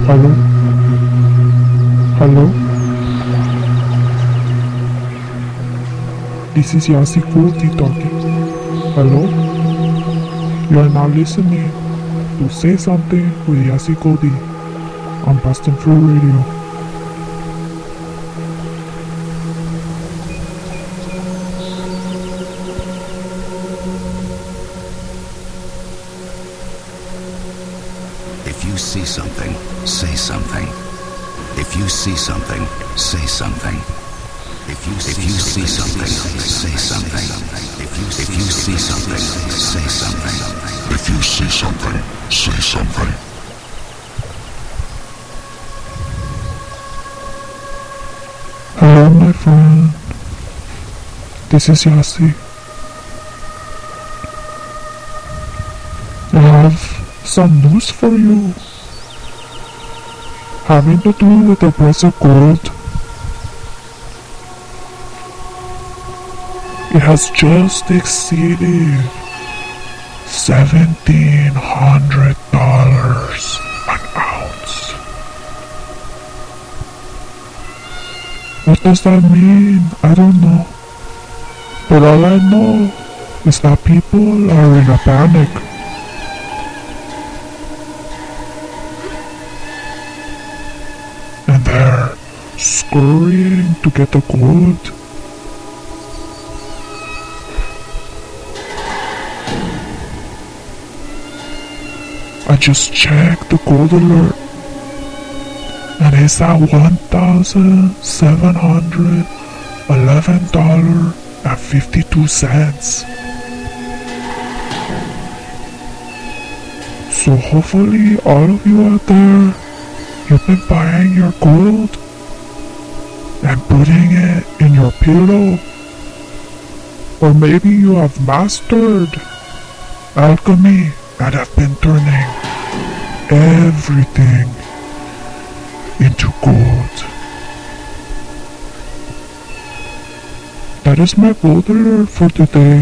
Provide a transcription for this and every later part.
Hello? Hello? This is Yasi Kurti talking. Hello? You are now listening to Say Something with Yasi Kurti on Boston Free Radio. If you see something, say something. If you see something, say something. If you see something, say something. If you see something, say something. If you see something, say something. Hello, my friend. This is Yasi. I have some news for you, having to do with the price of gold. It has just exceeded $1,700 an ounce. What does that mean? I don't know. But all I know is that people are in a panic. And they're scurrying to get the gold. I just checked the gold alert, and it's at $1,711.52. So hopefully all of you out there, you've been buying your gold and putting it in your pillow. Or maybe you have mastered alchemy and have been turning everything into gold. That is my gold alert for today.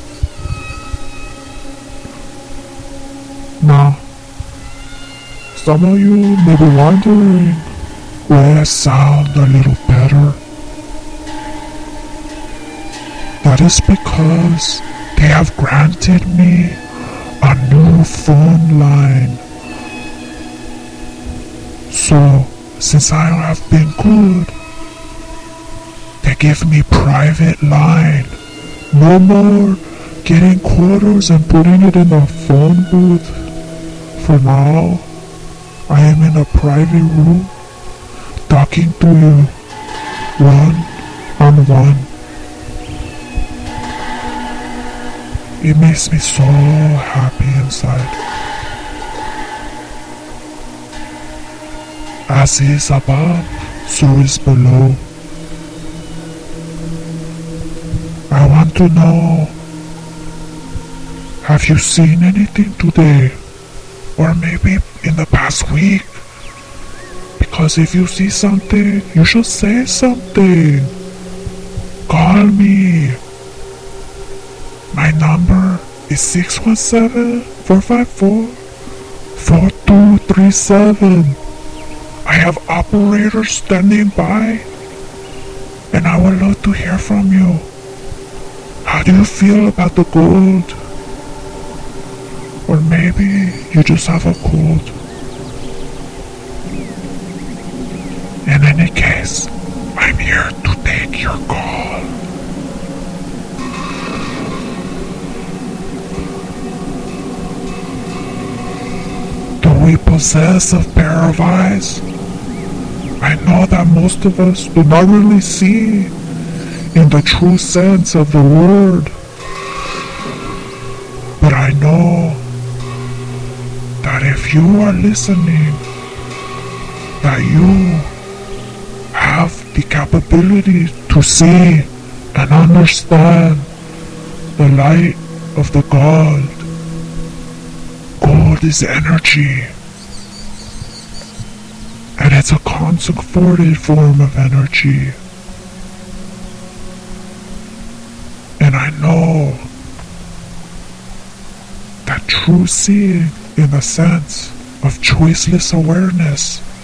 Now, some of you may be wondering why I sound a little better. That is because they have granted me a new phone line. So, since I have been good, they give me private line. No more getting quarters and putting it in a phone booth. For now, I am in a private room talking to you one-on-one. It makes me so happy inside. As is above, so is below. I want to know, have you seen anything today? Or maybe in the past week? Because if you see something, you should say something. Call me. My number is 617-454-4237. I have operators standing by, and I would love to hear from you. How do you feel about the gold? Or maybe you just have a cold. In any case, I'm here to take your call. Do we possess a pair of eyes? I know that most of us do not really see in the true sense of the word. But I know that if you are listening, that you have the capability to see and understand the light of the God. Gold is energy, and it's a concentrated form of energy. And I know that true seeing in the sense of choiceless awareness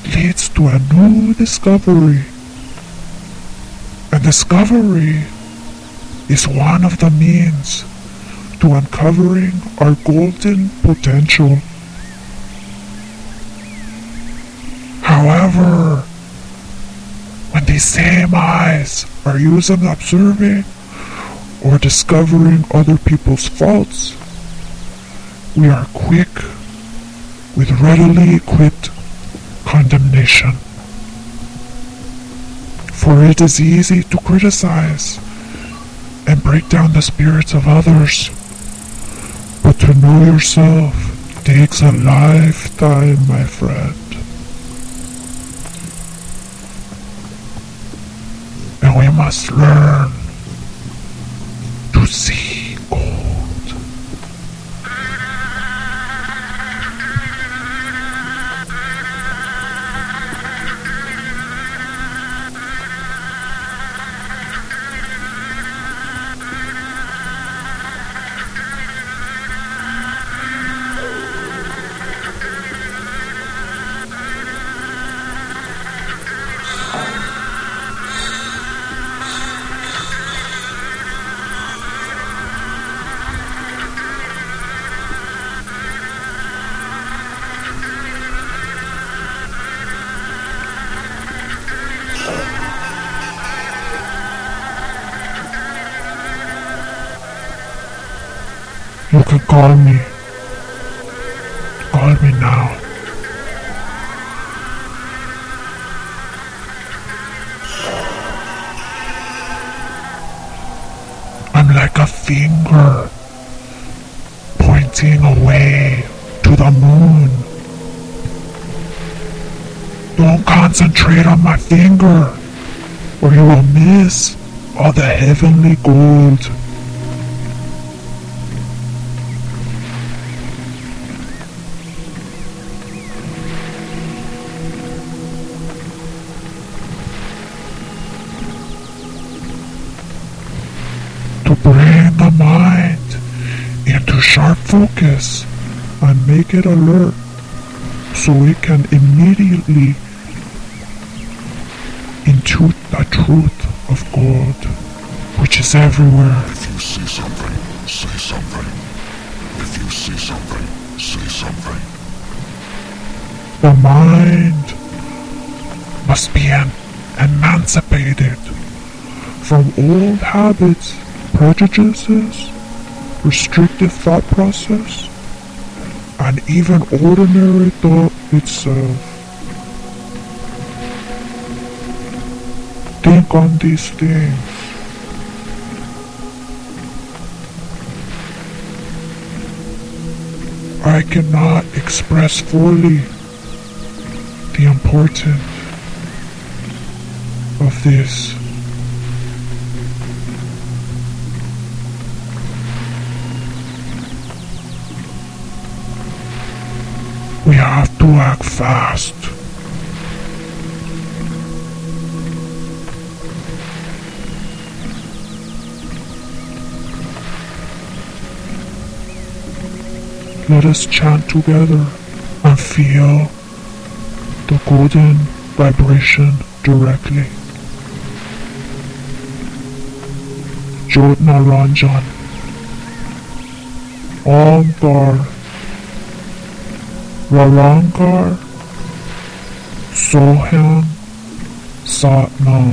leads to a new discovery. And discovery is one of the means to uncovering our golden potential. However, when these same eyes are used in observing or discovering other people's faults, we are quick with readily equipped condemnation. For it is easy to criticize and break down the spirits of others, but to know yourself takes a lifetime, my friend. And we must learn to see gold. You can call me. Call me now. I'm like a finger pointing away to the moon. Don't concentrate on my finger, or you will miss all the heavenly gold. To bring the mind into sharp focus and make it alert so it can immediately intuit the truth of God, which is everywhere. If you see something, say something. If you see something, say something. The mind must be emancipated from old habits, prejudices, restrictive thought process, and even ordinary thought itself. Think on these things. I cannot express fully the importance of this. We have to act fast. Let us chant together and feel the golden vibration directly. Jyotna Ranjan, Omkar, Rarankar, Soham, Satnam.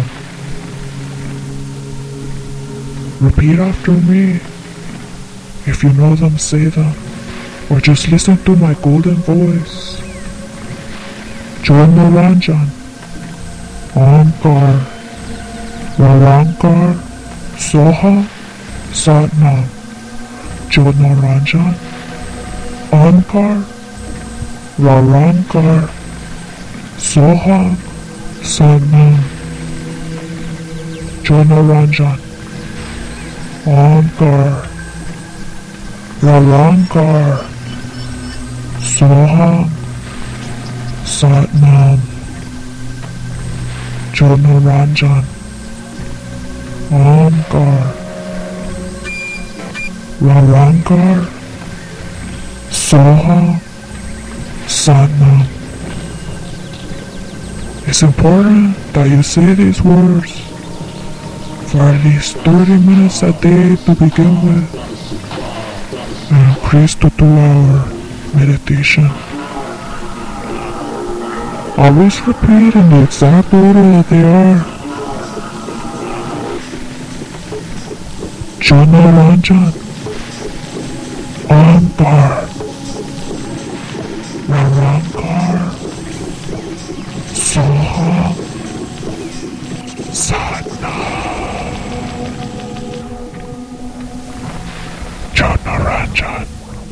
Repeat after me. If you know them, say them, or just listen to my golden voice. Jyotna Ranjan, Omkar, Rarankar, Soha, Satnam. Jyotna Ranjan, Omkar, Rarankar, Soham, Satnam. Jyotna Ranjan, Omkar, Rarankar, Soham, Satnam. Jyotna Ranjan, Omkar, Rarankar, Soham, Satnam. It's important that you say these words for at least 30 minutes a day to begin with, and increase to 2-hour meditation. Always repeat in the exact order that they are. Janaranjan, Omkar, Narankar, Soham, Sadna. Janaranjan,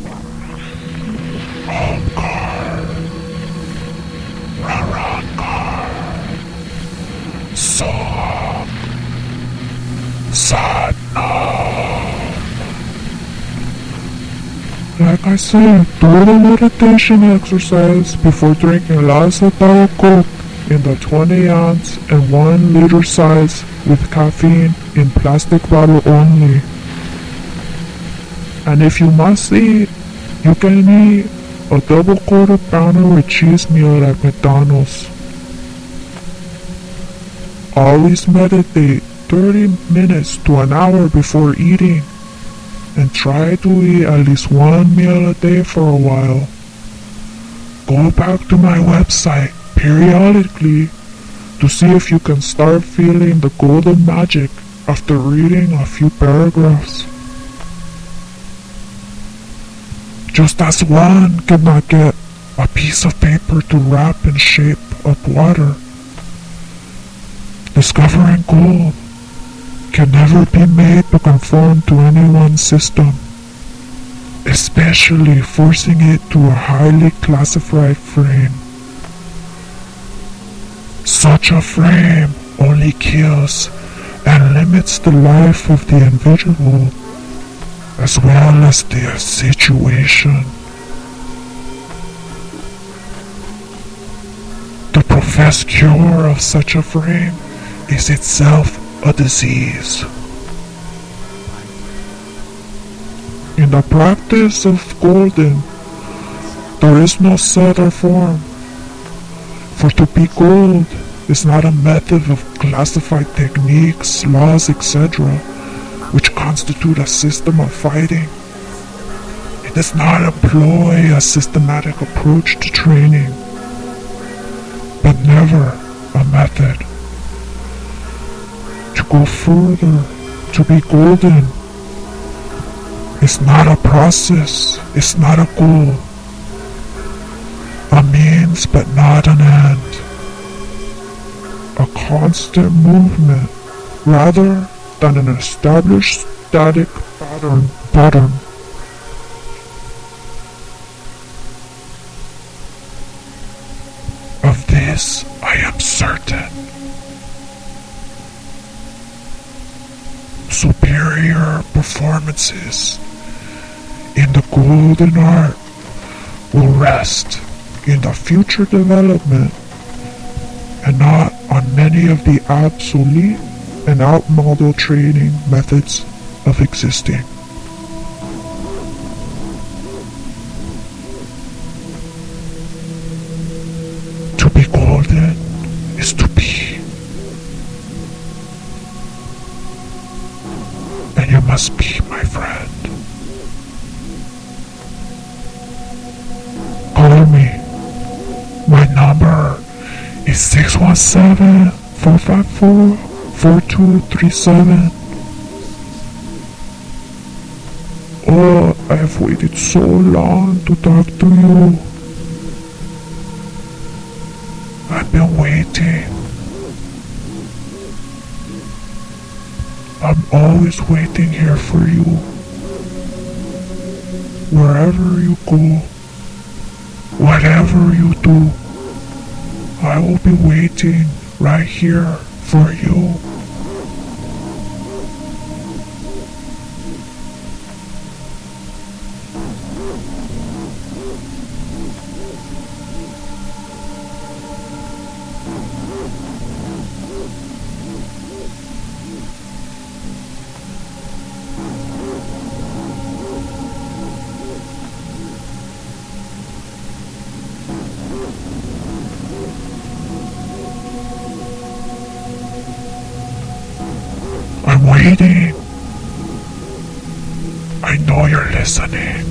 Omkar, Narankar, Soham, Sadna. Like I said, do the meditation exercise before drinking lots of Diet Coke in the 20 ounce and 1 liter size with caffeine in plastic bottle only. And if you must eat, you can eat a double quarter pounder with cheese meal at McDonald's. Always meditate 30 minutes to an hour before eating, and try to eat at least 1 meal a day for a while. Go back to my website periodically to see if you can start feeling the golden magic after reading a few paragraphs. Just as one cannot get a piece of paper to wrap in shape of water, discovering gold can never be made to conform to anyone's system, especially forcing it to a highly classified frame. Such a frame only kills and limits the life of the individual as well as their situation. The professed cure of such a frame is itself a disease. In the practice of golden, there is no set or form. For to be gold is not a method of classified techniques, laws, etc., which constitute a system of fighting. It does not employ a systematic approach to training, but never a method. To go further, to be golden, is not a process, it's not a goal, a means but not an end, a constant movement rather than an established static pattern. Of this I am certain. Superior performances in the golden art will rest in the future development and not on many of the obsolete and outmoded training methods of existing. To be golden is to be. And you must be my friend. Call me. My number is 617-454-4237. Oh, I have waited so long to talk to you. I've been waiting. I'm always waiting here for you. Wherever you go, whatever you do, I will be waiting right here for you. know you're listening.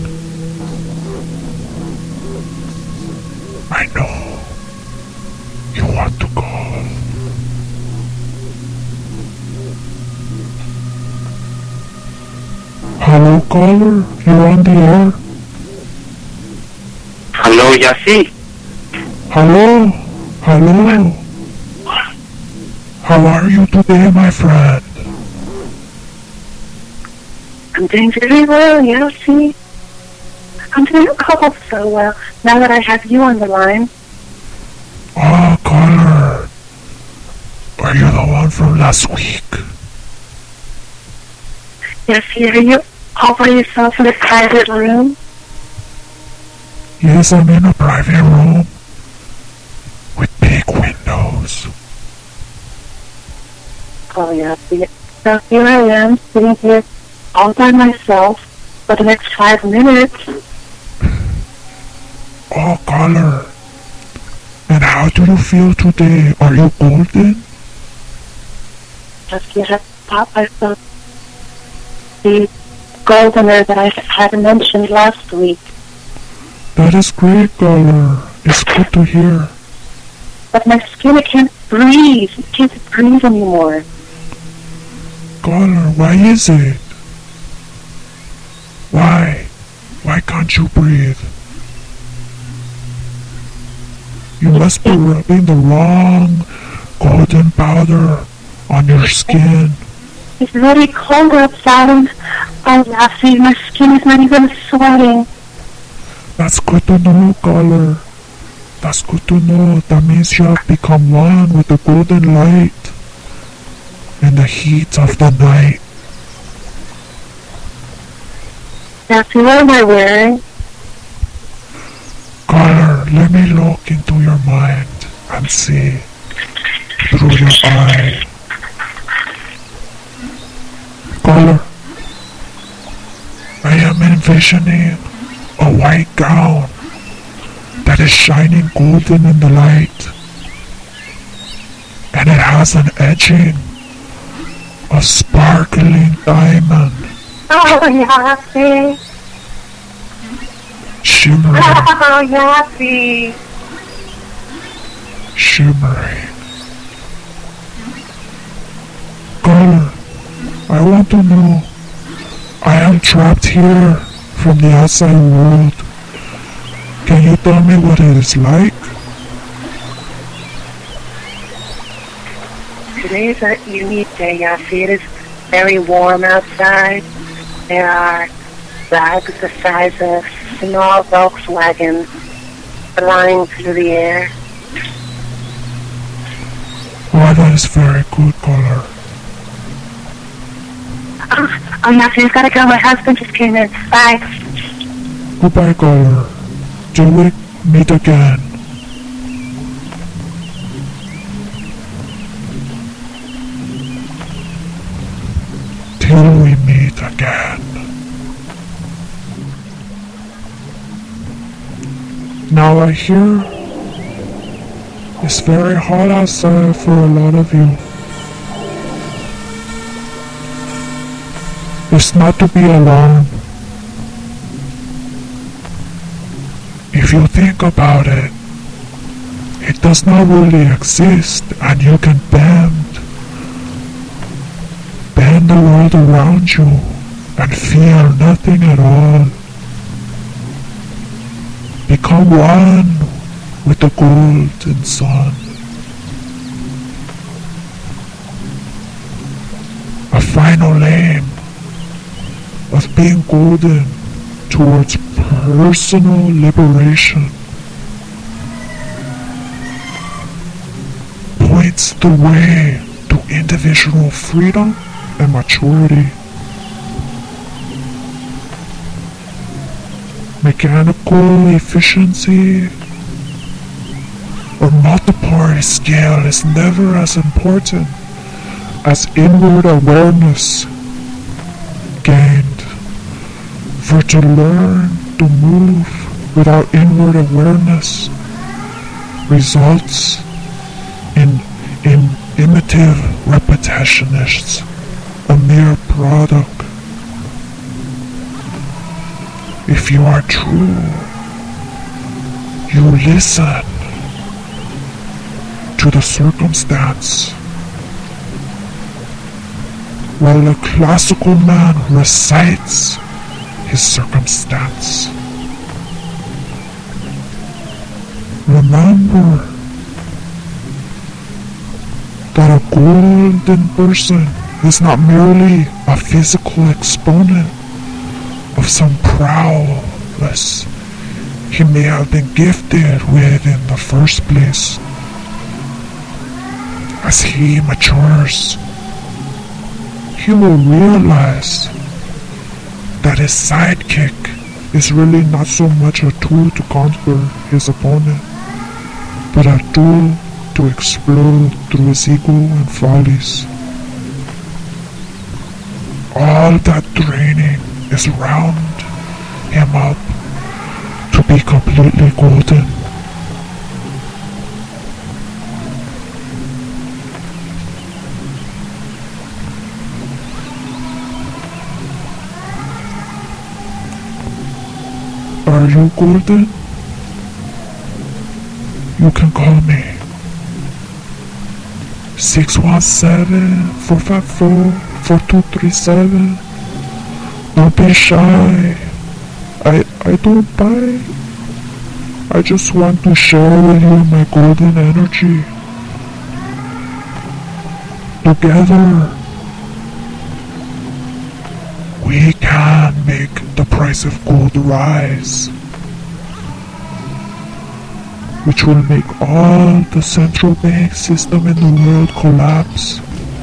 I know you want to go. Hello, caller. You're on the air. Hello, Yassi. Hello. Hello. How are you today, my friend? I'm doing very well, Yassi. I'm doing so well now that I have you on the line. Oh, caller. Are you the one from last week? Yassi, are you all by yourself in a private room? Yes, I'm in a private room with big windows. Oh, Yassi. So here I am, sitting here all by myself for the next 5 minutes. Oh, caller. And how do you feel today? Are you golden? Yassi, I have thought myself the goldener that I had mentioned last week. That is great, caller. It's good to hear. But my skin, I can't breathe. I can't breathe anymore. Caller, why is it? Why? Why can't you breathe? You must be rubbing the wrong golden powder on your skin. It's very cold outside. Oh, Yassi, my skin is not even sweating. That's good to know, caller. That's good to know. That means you have become one with the golden light and the heat of the night. Yassi, what am I wearing? Caller, let me look into your mind and see through your eye. Caller, I am envisioning a white gown that is shining golden in the light, and it has an edging of sparkling diamond, Oh, Yassi. shimmering, Oh, Yassi. shimmering. Caller, I want to know, I am trapped here from the outside world. Can you tell me what it is like? Today is a unique day, Yassi. It is very warm outside. There are bags the size of small Volkswagens flying through the air. Oh, that is very good, caller. Oh, Yassi, I've got to go. My husband just came in. Bye. Goodbye, caller. Till we meet again. Till we meet again. Now I hear it's very hot outside for a lot of you. It's not to be alarmed. If you think about it, it does not really exist, and you can bend the world around you and feel nothing at all. Become one with the golden sun. A final aim of being golden towards personal liberation points the way to individual freedom and maturity. Mechanical efficiency or multi-party scale is never as important as inward awareness gained. For to learn to move without inward awareness results in imitative repetitionists, a mere product If you are true, you listen to the circumstance while a classical man recites his circumstance. Remember that a golden person is not merely a physical exponent of some prowess he may have been gifted with in the first place. As he matures, he will realize that his sidekick is really not so much a tool to conquer his opponent, but a tool to explode through his ego and follies. All that training is round him up to be completely golden. Are you golden? You can call me 617-454-4237. Don't be shy. I don't bite. I just want to share with you my golden energy. Together, we can make the price of gold rise, which will make all the central bank system in the world collapse.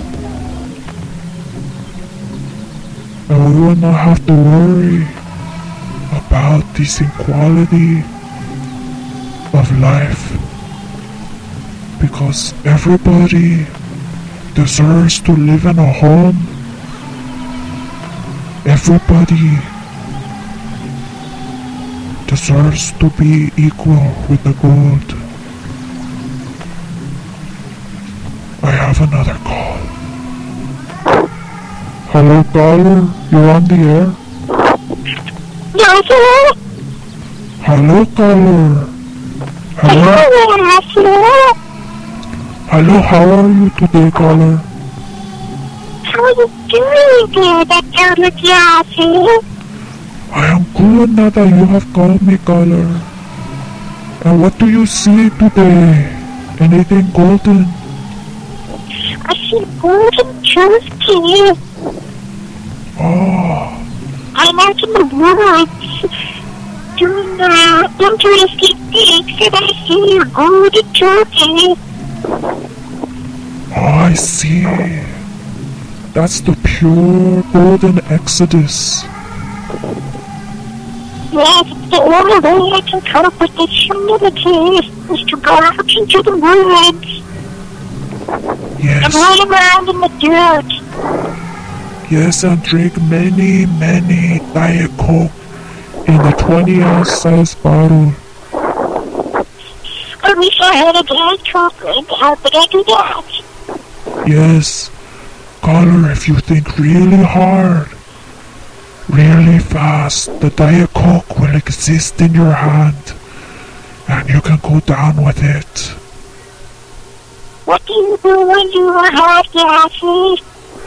And we will not have to worry about this inequality of life, because everybody deserves to live in a home. Everybody deserves to be equal with the gold. I have another call. Hello, caller. You're on the air. Hello? Hello, caller. Hello. Hello, how are you today, caller? How are you doing there, Dr. Jazzy? I am good now that you have called me, caller. And what do you see today? Anything golden? I see golden turkey. Oh, I'm out in the woods doing interesting things, and I see a golden turkey. oh, I see. That's the pure golden exodus. Yes, it's the only way I can cope with this humidity is to go out into the woods and Yes, run around in the dirt. yes, and drink many, many Diet Coke in the 20-ounce size bottle. I wish I had a Diet Coke, and how could I do that? Yes, caller, if you think really hard, really fast, the Diet Coke will exist in your hand, and you can go down with it. What do you do when you are hot, Jazzy?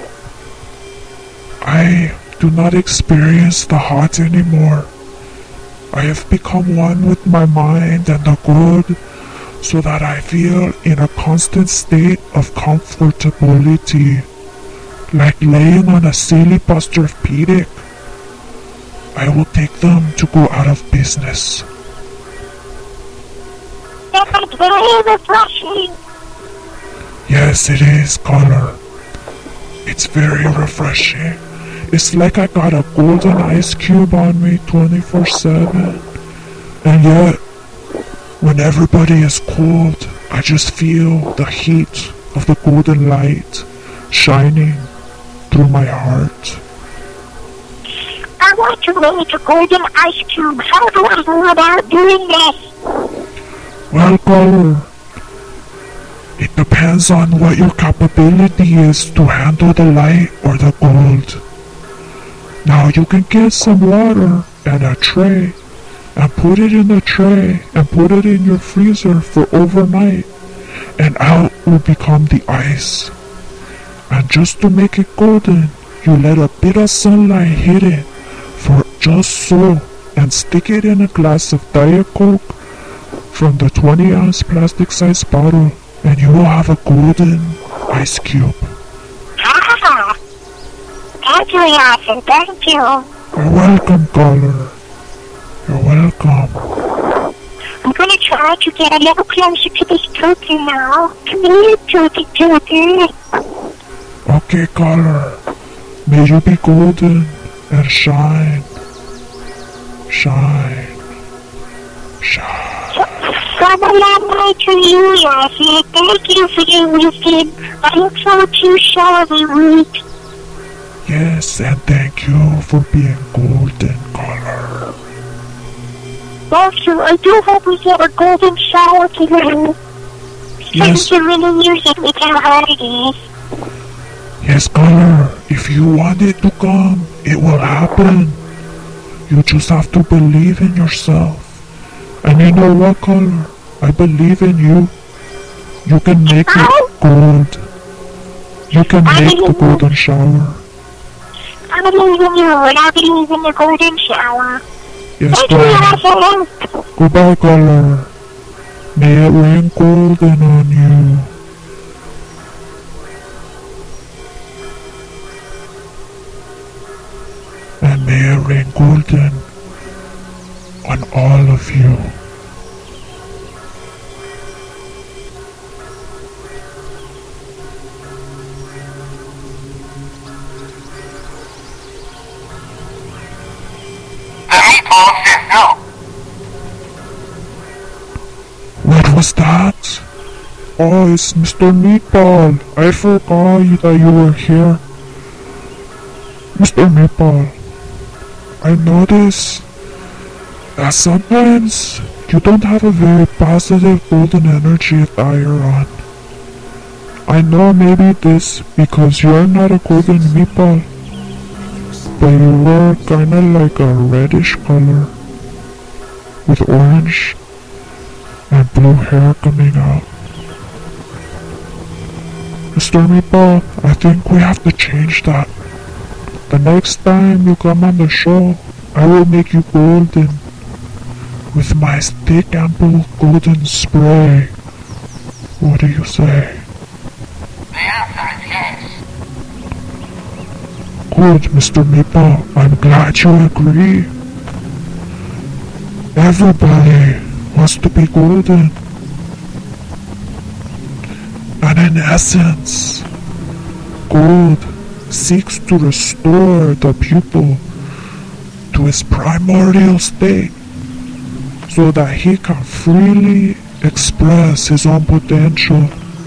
I do not experience the hot anymore. I have become one with my mind and the good, so that I feel in a constant state of comfortability, like laying on a silly Posturepedic. I will take them to go out of business. That's very refreshing. Yes, it is, caller. It's very refreshing. It's like I got a golden ice cube on me 24/7. And yet, when everybody is cold, I just feel the heat of the golden light shining through my heart. I want to make a golden ice cube. How do I go about doing this? Well, caller, it depends on what your capability is to handle the light or the gold. Now, you can get some water and a tray, and put it in the tray, and put it in your freezer for overnight, and out will become the ice. And just to make it golden, you let a bit of sunlight hit it, for just so, and stick it in a glass of Diet Coke from the 20-ounce plastic-sized bottle, and you will have a golden ice cube. Ah, that's really awesome. Thank you. You're welcome, caller. You're welcome. I'm gonna try to get a little closer to this turkey now. Come here, turkey. Okay, caller. May you be golden and shine. Shine. Shine. From a long way to you, Yossi. Thank you for your wisdom. I look forward to your show every week. Yes, and thank you for being golden, caller. Thank you. I do hope we get a golden shower today. Yes. We can really use it with how hard it is. Yes, caller. If you want it to come, it will happen. You just have to believe in yourself. And you know what, caller? I believe in you. You can make it gold. You can make the golden shower. I believe in you, and I believe in the golden shower. Yes, Thank you, caller. Yossi. Goodbye, caller. May it rain golden on you. And may it rain golden on all of you. What was that? Oh, it's Mr. Meatball. I forgot that you were here. Mr. Meatball, I notice that sometimes you don't have a very positive golden energy that you're on. I know maybe this because you're not a golden meatball, but you were kinda like a reddish color with orange and blue hair coming out. Mr. Meatball, I think we have to change that. The next time you come on the show, I will make you golden with my thick ample golden spray. What do you say? The answer is yes. Good, Mr. Meatball. I'm glad you agree. Everybody wants to be golden. And in essence, gold seeks to restore the pupil to his primordial state so that he can freely express his own potential.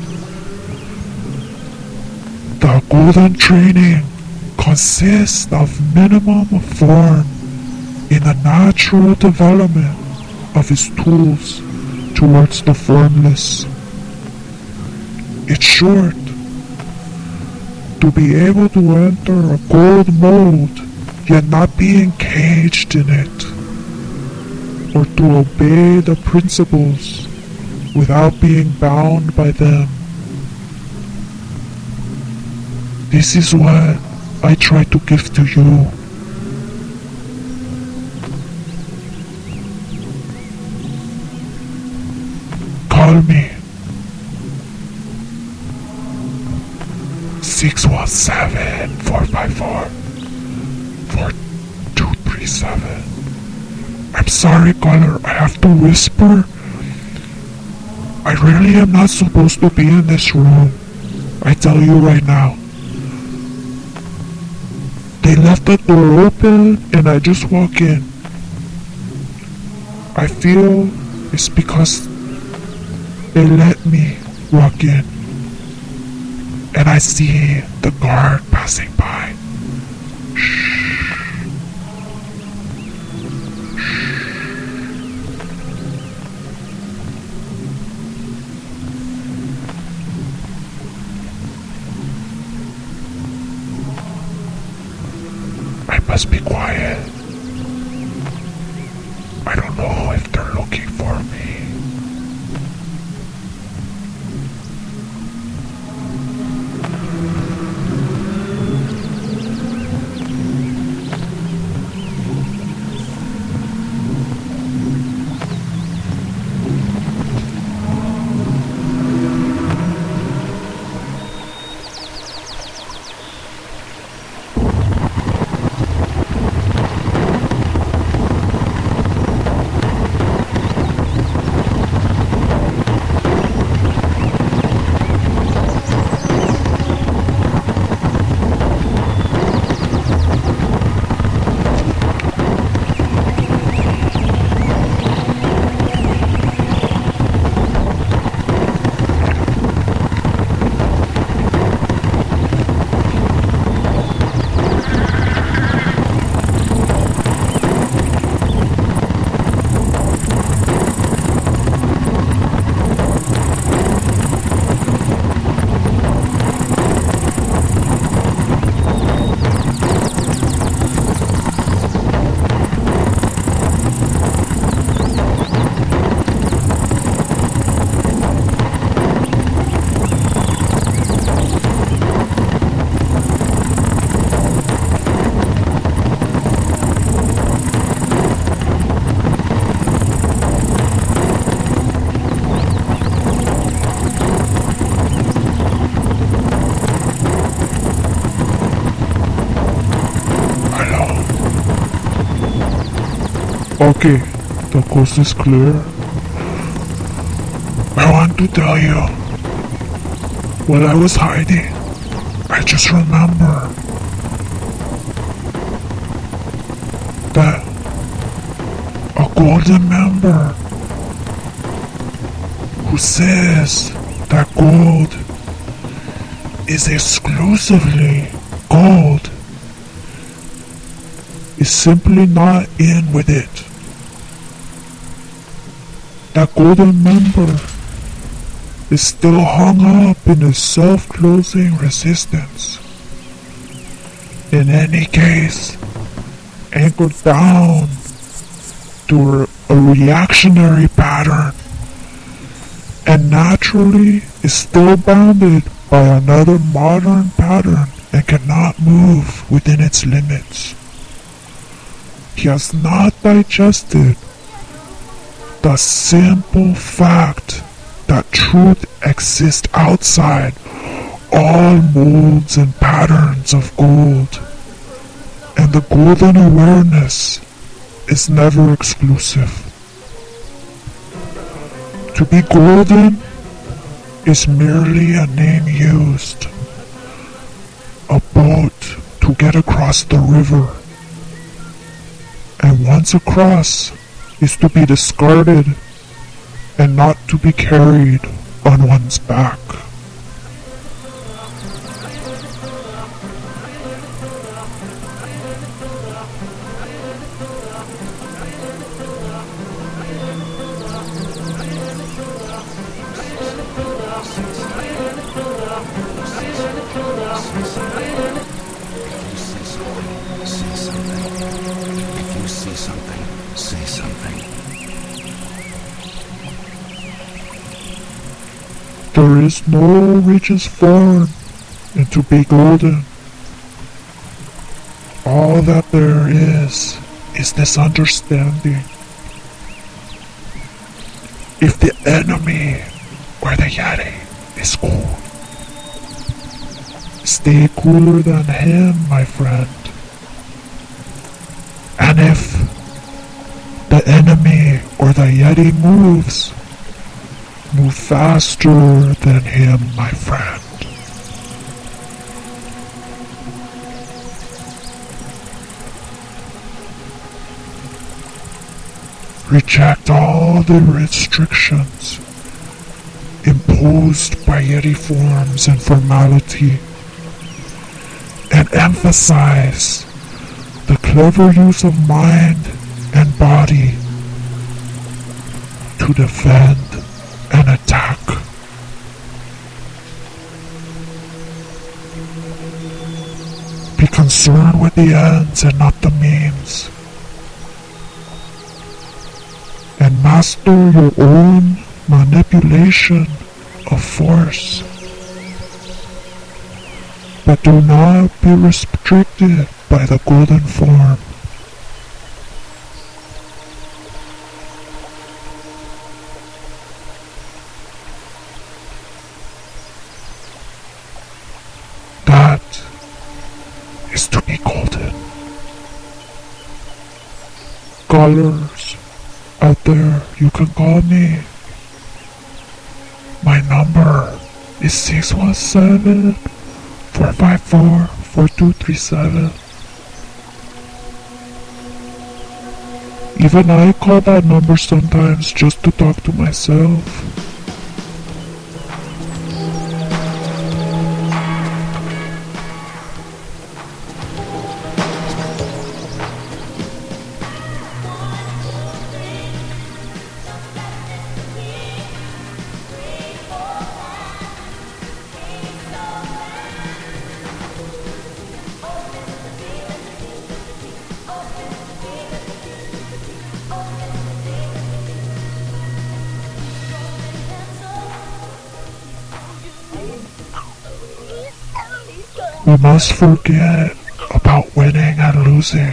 The golden training consists of minimum form in the natural development of his tools towards the formless. It's short. To be able to enter a gold mold, yet not be encaged in it, or to obey the principles without being bound by them. This is what I try to give to you. Call me 617-454-4237. I'm sorry, caller, I have to whisper. I really am not supposed to be in this room. I tell you right now. They left the door open and I just walk in. I feel it's because they let me walk in. And I see the guard passing by. Shh. I must be quiet. I don't know if they're looking for me. Okay, the coast is clear. I want to tell you, while I was hiding, I just remember that a golden member who says that gold is exclusively gold is simply not in with it. That golden member is still hung up in a self-closing resistance. In any case, anchored down to a reactionary pattern, and naturally is still bounded by another modern pattern and cannot move within its limits. He has not digested the simple fact that truth exists outside all molds and patterns of gold, and the golden awareness is never exclusive. To be golden is merely a name used, a boat to get across the river, and once across is to be discarded and not to be carried on one's back. There is no riches form into be golden. All that there is this understanding. If the enemy or the Yeti is cool, stay cooler than him, my friend. And if the enemy or the Yeti moves, move faster than him, my friend. Reject all the restrictions imposed by Yeti forms and formality, and emphasize the clever use of mind and body to defend and attack. Be concerned with the ends and not the means. master your own manipulation of force. But do not be restricted by the golden form. That is to be golden. Scholars out there, you can call me. My number is 617-454-4237. Even I call that number sometimes just to talk to myself. We must forget about winning and losing,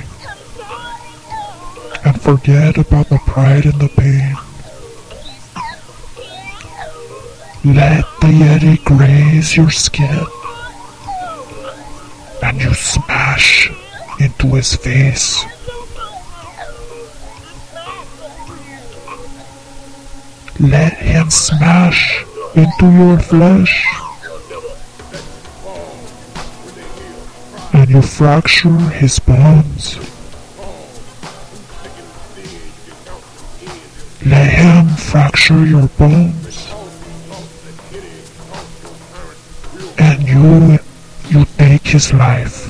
and forget about the pride and the pain. Let the Yeti graze your skin, and you smash into his face. Let him smash into your flesh, and you fracture his bones. Let him fracture your bones, and you take his life.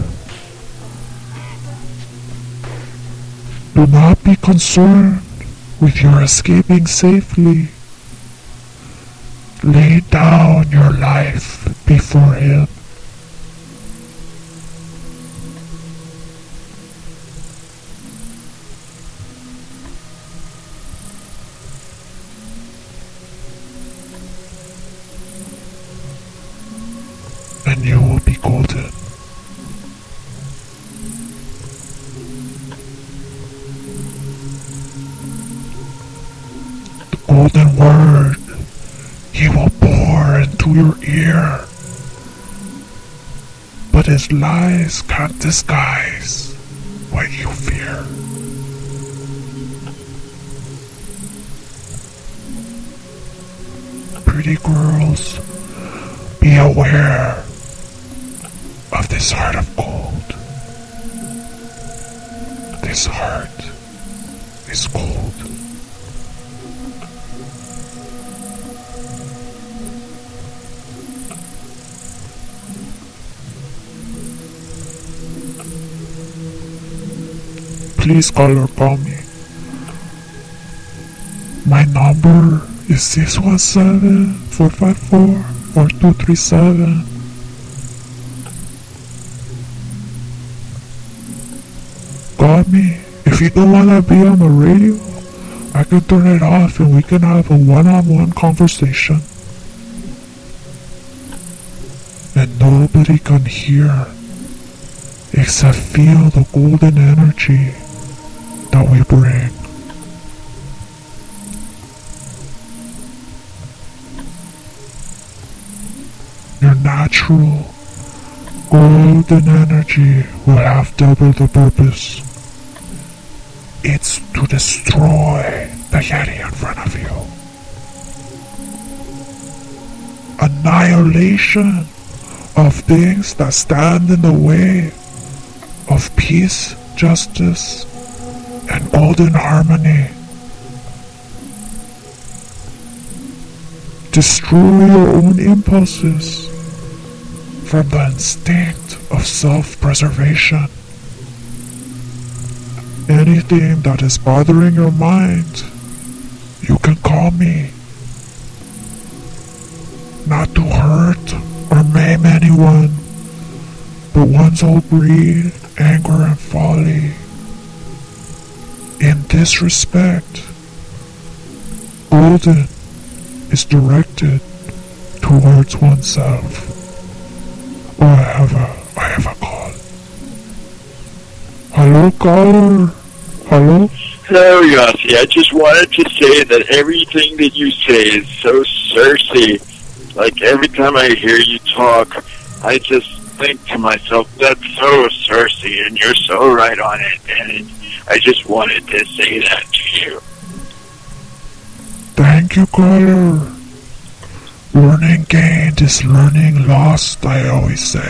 Do not be concerned with your escaping safely. Lay down your life before him. And you will be golden. The golden word he will pour into your ear, but his lies can't disguise what you fear. Pretty girls, be aware of this heart of gold. This heart is gold. Please call me. My number is 617-454-4237. Call me. If you don't want to be on the radio, I can turn it off and we can have a one-on-one conversation. And nobody can hear except feel the golden energy that we bring. Your natural golden energy will have double the purpose. It's to destroy the Yeti in front of you. Annihilation of things that stand in the way of peace, justice, and golden harmony. Destroy your own impulses from the instinct of self-preservation. Anything that is bothering your mind, you can call me. Not to hurt or maim anyone, but one's own greed, anger, and folly. In this respect, golden is directed towards oneself. Oh, I have a call. Hello, caller. Hello? Hello, Yossi. I just wanted to say that everything that you say is so Cersei. Like, every time I hear you talk, I just think to myself, that's so Cersei, and you're so right on it. And I just wanted to say that to you. Thank you, caller. Learning gained is learning lost, I always say.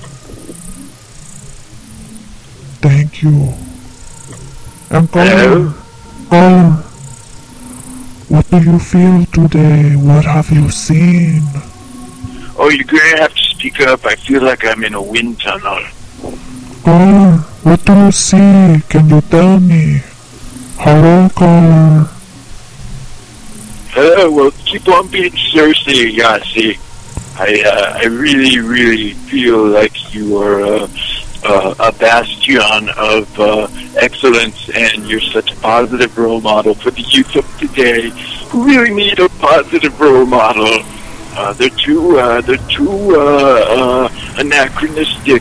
Thank you. And caller, what do you feel today? What have you seen? Oh, you're gonna have to speak up. I feel like I'm in a wind tunnel. Caller, what do you see? Can you tell me? Hello, caller. Well, keep on being Cersei, Yossi. I really, really feel like you are a bastion of excellence, and you're such a positive role model for the youth of today who really need a positive role model. They're too anachronistic.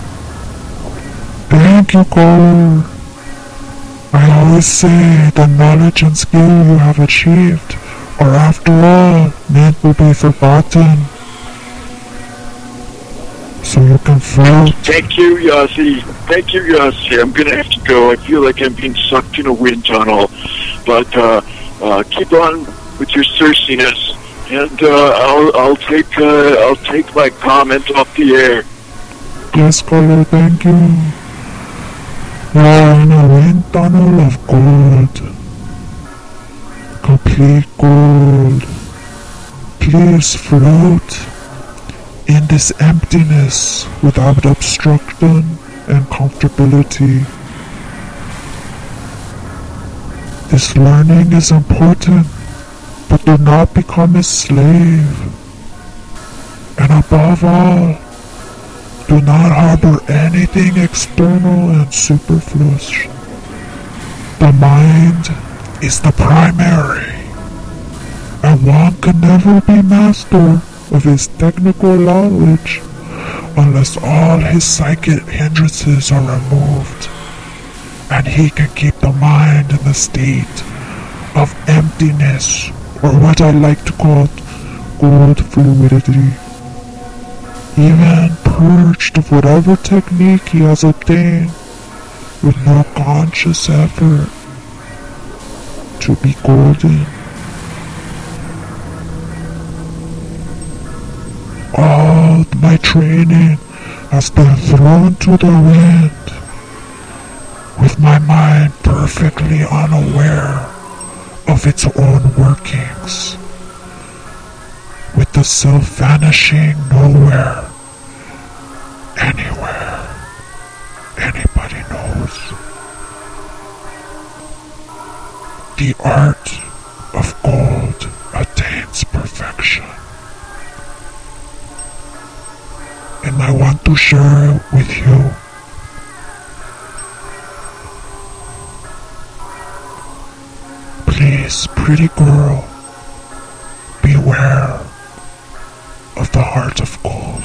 Thank you, caller. I always say the knowledge and skill you have achieved are, after all, meant to be forgotten. So you can float. Thank you, Yossi. Thank you, Yossi. I'm gonna have to go. I feel like I'm being sucked in a wind tunnel. But keep on with your Cerciness, and I'll take my comment off the air. Yes, caller, thank you. You're in a wind tunnel of gold. Complete gold. Please float in this emptiness without obstruction and comfortability. This learning is important, but do not become a slave. And above all, do not harbor anything external and superfluous. The mind is the primary, and one can never be master of his technical knowledge unless all his psychic hindrances are removed, and he can keep the mind in the state of emptiness, or what I like to call gold fluidity. Even purged of whatever technique he has obtained with no conscious effort to be golden. All my training has been thrown to the wind, with my mind perfectly unaware of its own workings, with the self vanishing nowhere, anywhere, anybody knows. The art of gold attains perfection, and I want to share it with you. Please, pretty girl, beware of the heart of gold.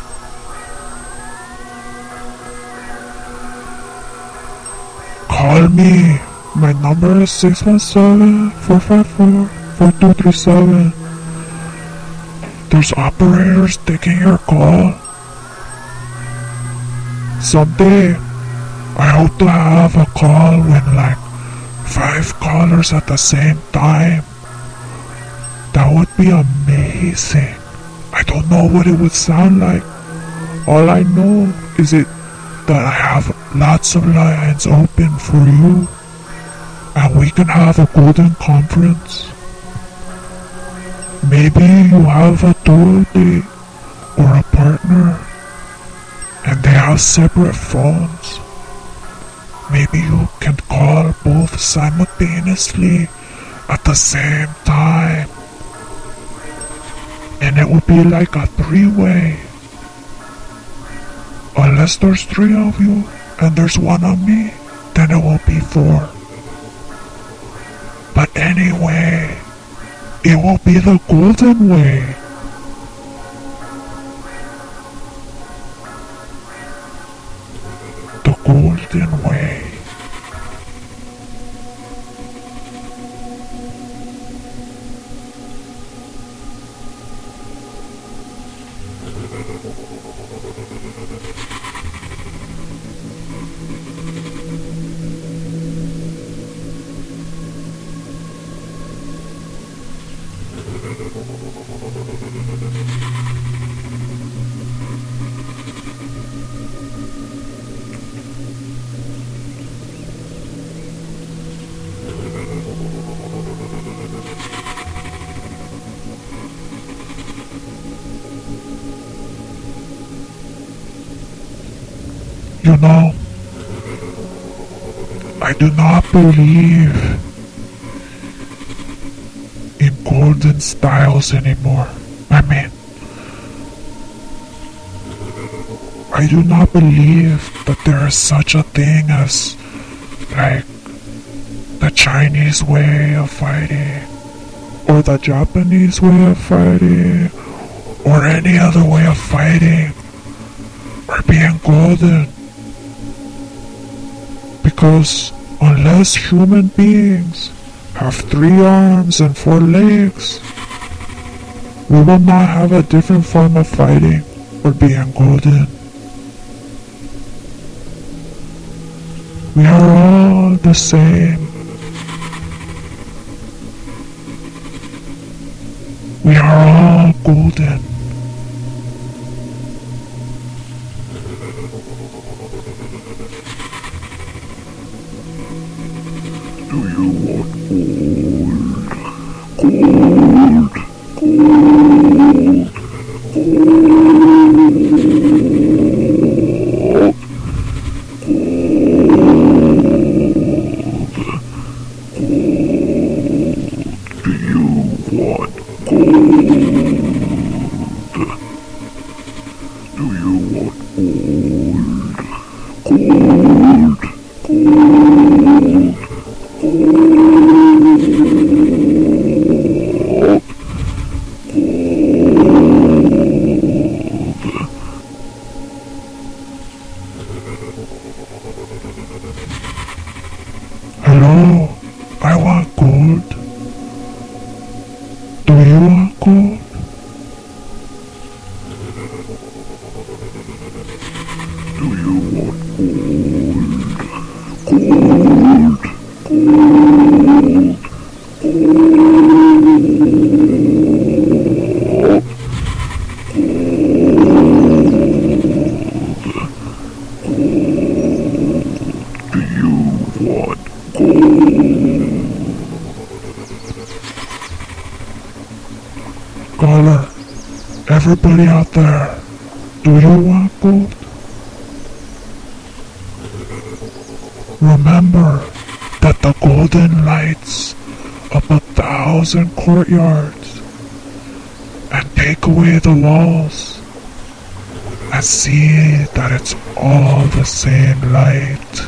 Call me. My number is 617-454-4237. There's operators taking your call. Someday, I hope to have a call with like 5 callers at the same time. That would be amazing. I don't know what it would sound like. All I know is that I have lots of lines open for you, and we can have a golden conference. Maybe you have a dual date or a partner, and they have separate phones. Maybe you can call both simultaneously at the same time, and it will be like a 3-way. Unless there's 3 of you and there's 1 of me, then it will be 4. But anyway, It will be the golden way. The golden way. You know, I do not believe in golden styles anymore. I mean, I do not believe that there is such a thing as, like, the Chinese way of fighting, or the Japanese way of fighting, or any other way of fighting, or being golden. Because unless human beings have 3 arms and 4 legs, we will not have a different form of fighting or being golden. We are all the same. We are all golden. Do you want gold? Do you want gold? Do you want gold? Hello, I want gold. Do you want gold? Do you want gold? Do you want Caller, everybody out there, do you want gold? Remember that the golden lights up 1,000 courtyards and take away the walls and see that it's all the same light.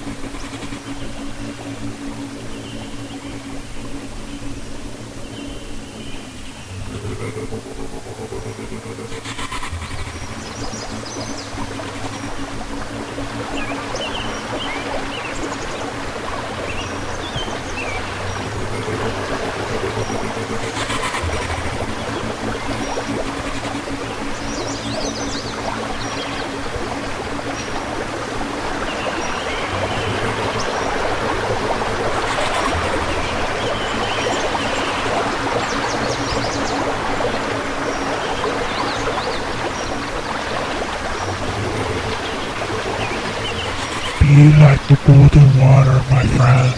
Be like the golden water, my friend.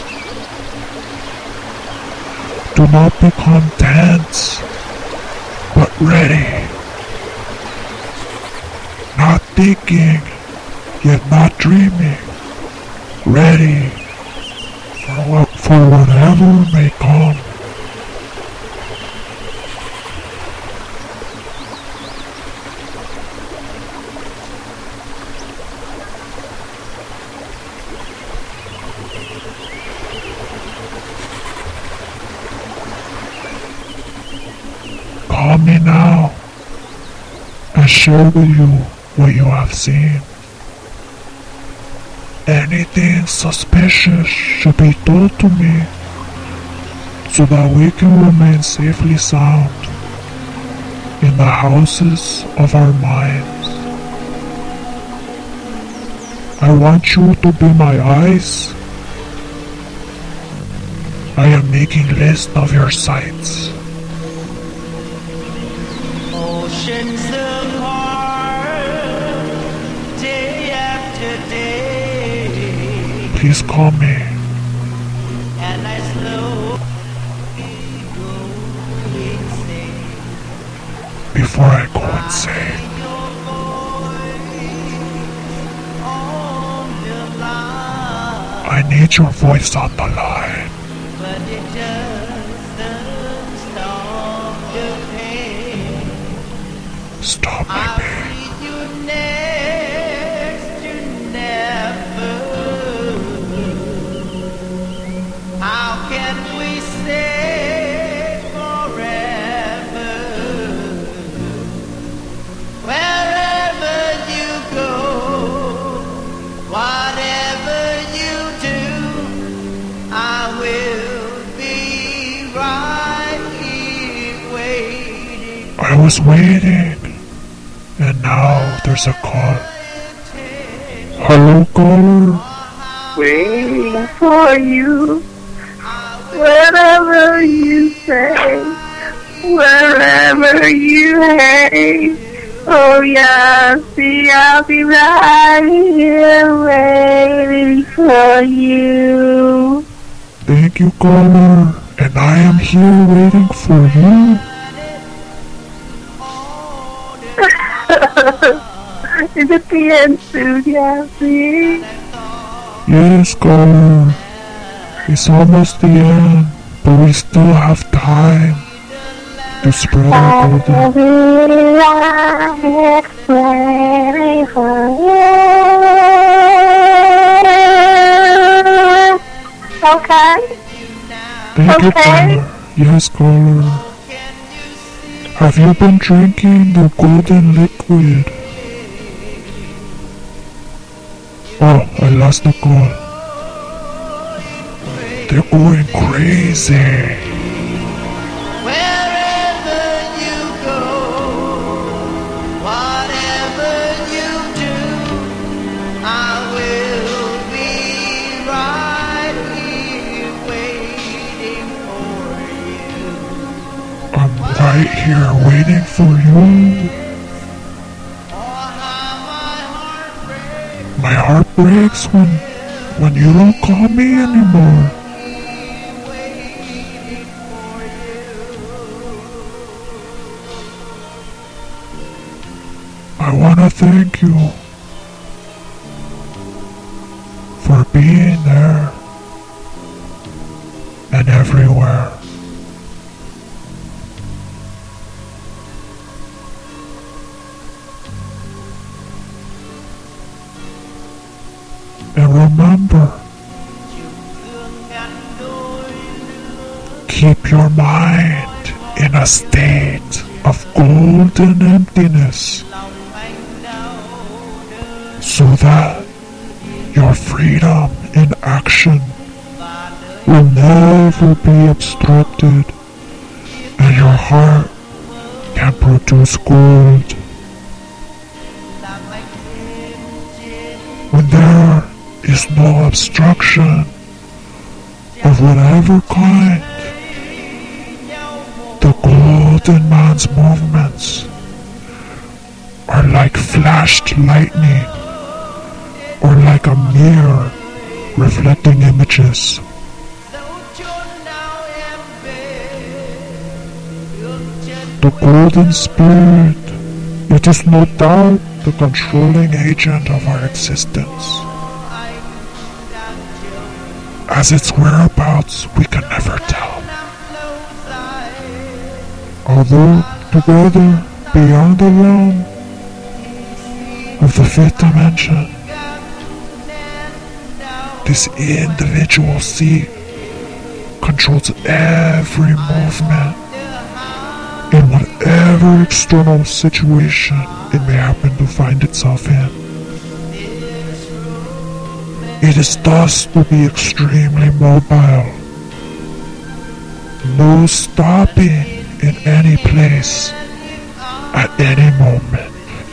Do not become tense, but ready. Not thinking, yet not dreaming. Ready for whatever may come. me now and share with you what you have seen. Anything suspicious should be told to me so that we can remain safely sound in the houses of our minds. I want you to be my eyes. I am making list of your sights. Oceans apart, day after day, Please call me. and I slowly go insane. Before I go insane. Your voice on the line, I need your voice on the line. but it doesn't stop the pain. Stop my I pain. see you next to never. How can we say forever? Wherever you go, whatever you do, I will be right here waiting. I was waiting, and now there's a call. Hello, caller. Waiting for you. Whatever you say, wherever you hang. Oh yeah, see, I'll be right here waiting for you. Thank you, caller. And I am here waiting for you. Is it the end soon, Yassi? Yes, caller. It's almost the end, but we still have time to spread our I'll golden. be right here waiting for you. Okay. Thank you, Okay. caller. Yes, caller. Have you been drinking the golden liquid? Oh, I lost the call. They're going crazy. Wherever you go, whatever you do, I will be right here waiting for you. I'm right here waiting for you. Oh, how my heart breaks. My heart breaks when you don't call me anymore. I want to thank you for being there and everywhere. And remember, keep your mind in a state of golden emptiness so that your freedom in action will never be obstructed and your heart can produce gold. When there is no obstruction of whatever kind, the golden man's movements are like flashed lightning or like a mirror reflecting images. The golden spirit, it is no doubt the controlling agent of our existence. As its whereabouts, we can never tell. Although together, beyond the realm of the fifth dimension, this individual seed controls every movement in whatever external situation it may happen to find itself in. It is thus to be extremely mobile. No stopping in any place at any moment.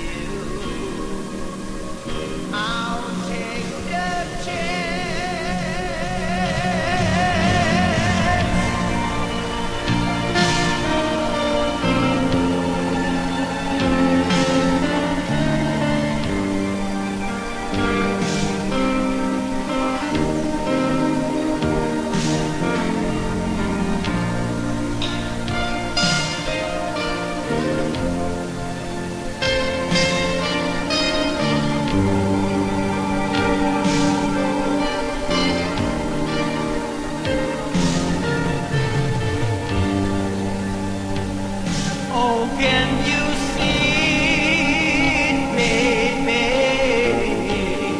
Oh, can you see me, baby?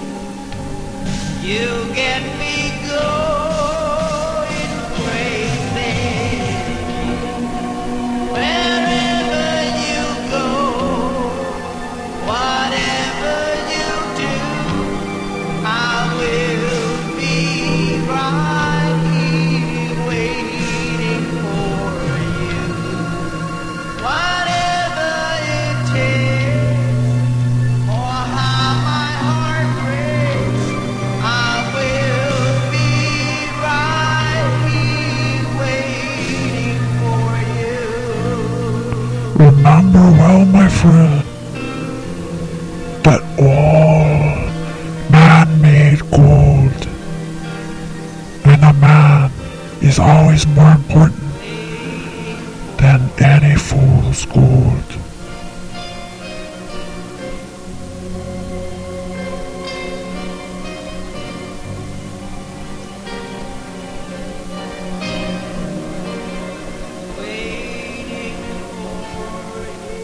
You get me going crazy. Wherever you go, whatever you do, I will be right here waiting for you. Whatever it takes, or how my heart breaks, I will be right here waiting for you. Remember well, my friend, that all man-made gold in a man is always more important than any fool's gold. Waiting for you.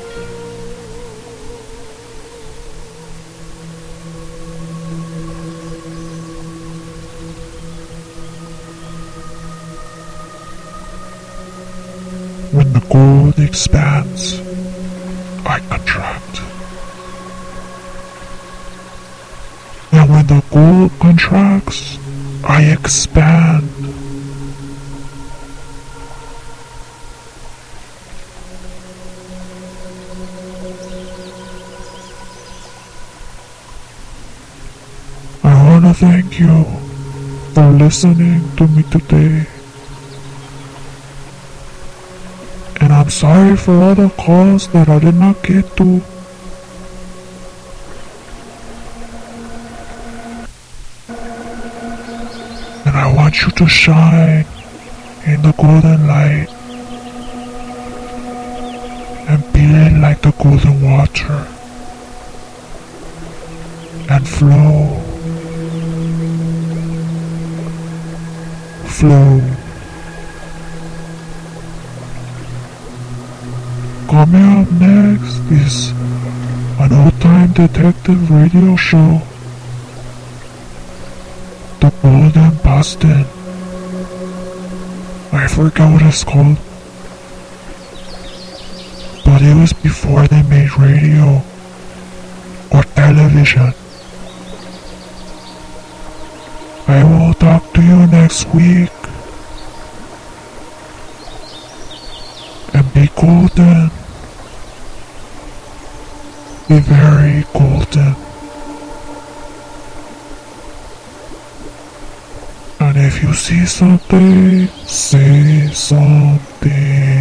When the gold expands, I contract. And when the gold contracts, I expand. I want to thank you for listening to me today. And I'm sorry for all the calls that I did not get to. And I want you to shine in the golden light and be lit like the golden water and flow. Flow. Coming up next is an old-time detective radio show, The Golden Boston. I forgot what it's called, but it was before they made radio or television. I will talk to you next week. And be golden. Be very golden. And if you see something, say something.